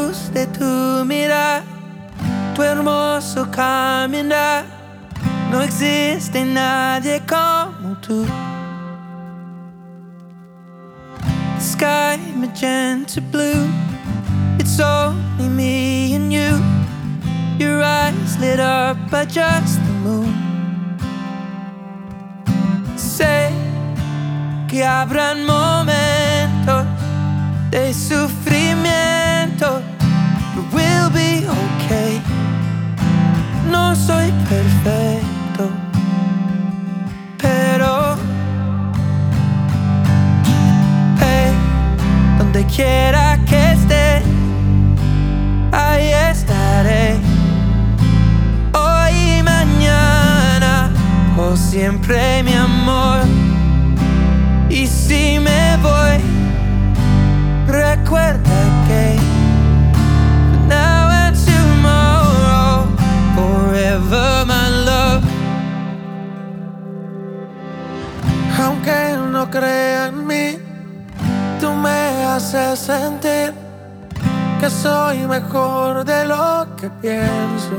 luz de tu mirar, tu hermoso caminar. No existe nadie como tú. The sky magenta blue, it's only me and you. Your eyes lit up by just the moon. Sé que habrán momentos de sufrimiento, but we'll be okay. No soy perfecto, pero hey, donde quiera que esté, ahí estaré. Hoy y mañana, por siempre, mi amor. Y si me voy, recuerda que now and tomorrow, forever my love. Aunque no crea en mí, tú me haces sentir que soy mejor de lo que pienso.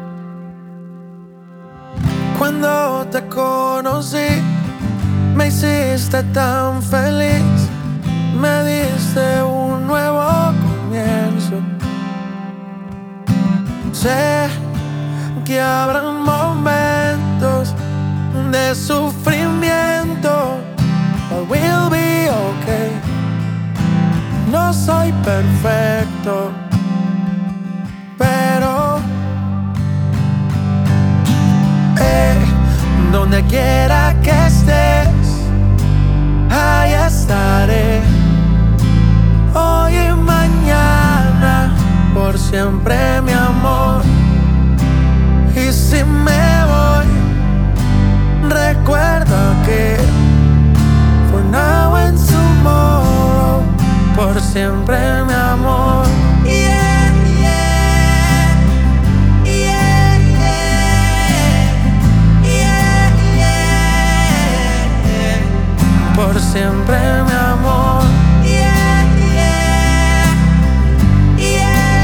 Cuando te conocí, me hiciste tan feliz, me diste un nuevo comienzo. Sé que habrán momentos de sufrimiento, but we'll be okay. No soy perfecto, pero donde quiera que estés, ahí estaré. Hoy y mañana, por siempre, mi amor. Y si me voy, recuerda que for now and tomorrow, por siempre, mi amor. Yeah, yeah, yeah, yeah, yeah, yeah. Por siempre, mi amor. Yeah, yeah, yeah,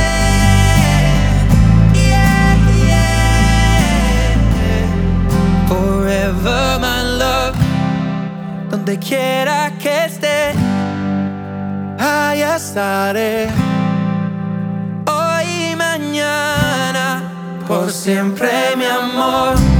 yeah, yeah, yeah. Forever my love. Donde quiera que esté, Ahí estaré. hoy y mañana, por siempre, mi amor.